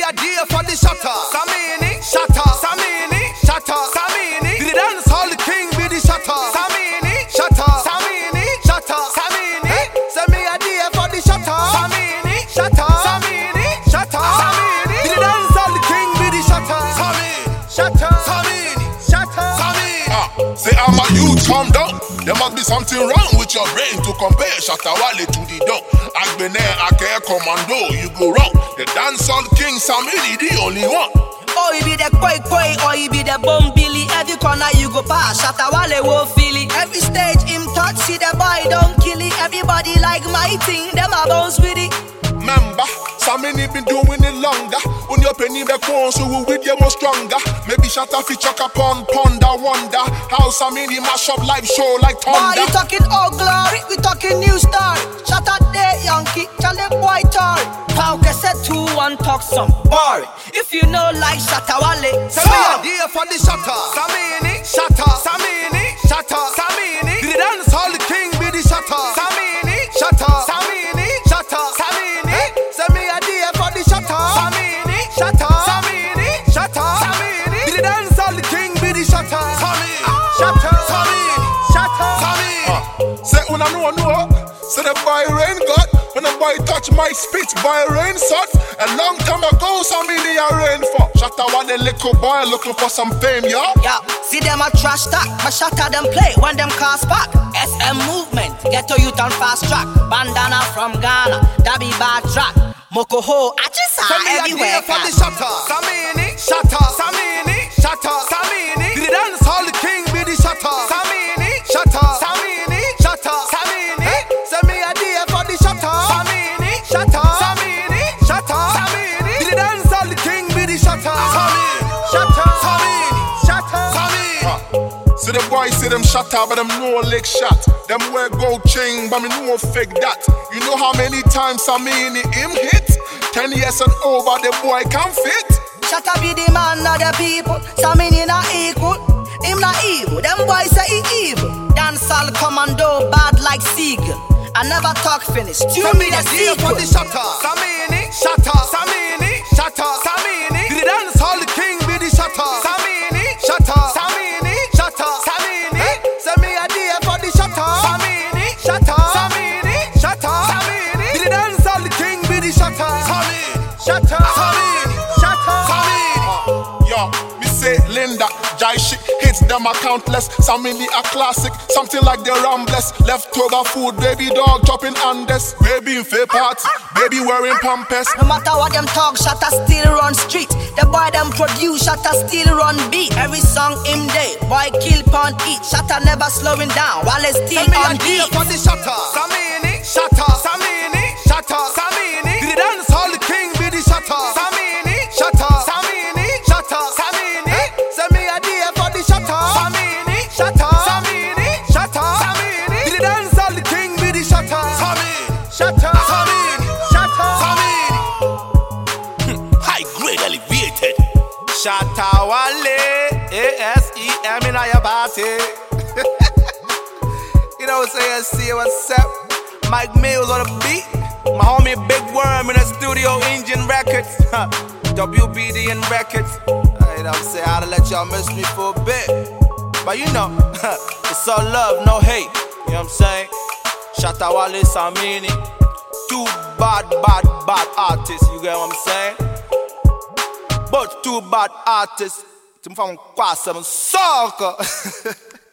a day for the shatter. Samini, shatter. Samini, shatter. Samini, the dance hall king be the shatter. Samini, shatter. Samini, shatter. Samini, send me a day for the shatter. Samini, shatter. Samini, shatter. Samini, the dance hall king be the shatter. Samini, shatter. Samini, shatter. Samini. Say I'm a youth, calm down. There must be something wrong with your brain to compare Shatta Wale to the dog. Agbene Ake Commando, you go wrong. The dancehall king Samini, the only one. Oh, he be the koi, or he be the Billy. Every corner you go past, Shatta Wale won't feel it. Every stage him touch, see the boy don't kill it. Everybody like my thing, them a bounce with it. Member, Samini been doing it longer. When your penny back on, so we with you more stronger. Maybe Shatta fi chuck upon ponder wonder how Samini mash up live show like thunder. Why you talking old glory? We talking new story. Shatta day Yankee, tell them boy Tory. How can say 2-1 talk some boring? If you know like Shatta Wale, send me a day for the shatter. Samini, shatter. Samini, shatter. Samini, the dance hall king be the shatter. Samini, shatter. Samini, shatter. Samini, send me a day for the shatter. Samini, shatter. Samini, shatter. Samini, the dance hall king be the shatter. Samini, shatter. Samini, shatter. Samini. Say when I know. Say the boy rain God. When the boy touch my speech, boy rain suck. A long time ago, Samini a rain for. Shatta Wale little boy looking for some fame, yo. Yeah, see them a trash talk. My Shatta them play when them cars back. SM movement, get to youth on fast track. Bandana from Ghana, that be bad track. Mokoho, Achisa, everywhere for the shatter. Samini, shatter. Samini, shatter. Samini, the dance hall king be the shatter. Samini, shatter. Samini, shatter. Samini, send me a day for the shatter. Samini, shatter. Samini, shatter. Samini, the dance hall king be the shatter. Samini, shatter. Samini, shatter. Samini. See the boy see them shatter, but them no leg shot. Them wear gold chain, but me no fake that. You know how many times Samini him hit? 10 years and over, the boy can fit. Shatta be the man of the people. Samini not equal, him not evil. Them boys say he evil. Dancehall commando, bad like seagull. I never talk finish. Send me a day for the shatter. Samini, shatter. Samini, shatter. Samini, the dance hall king be the shatter. Samini, shatter. Samini, shatter. Samini, send me a day for the shatter. Samini, shatter. Samini, shatter. Samini, the dance hall king be the shatter. Samini, shatter. Samini, shatter. Samini. Yo, me say Linda, Jai shit hits them are countless. Samini a classic, something like the Rambless. Leftover food, baby dog chopping Andes. Baby in fair parts, baby wearing Pampers. No matter what them talk, Shatta still run street. The boy them produce, Shatta still run beat. Every song him day, boy kill pon eat. Shatta never slowing down, while it's still on beat. For the shatter. Samini, shatter. Samini, shatter. Samini, the dance hall king be the shatter. Samini, shatter. Samini, shatter. Samini, send me a day for the shatter. Samini, shatter. Samini, shatter. Samini, the dance hall king be the shatter. Samini, shatter. Samini, shatter. Samini. High grade elevated. Shatta Wale, ASEM in your party. You know, say see what's up. Mike Mills on the beat. My homie Big Worm in the studio, Engine Records. WBD and Records. You know what I'm saying? I had to let y'all miss me for a bit. But you know, it's all love, no hate. You know what I'm saying? Shatta Wale, Samini. Two bad artists. You get what I'm saying? But two bad artists. From Kwasam Soccer.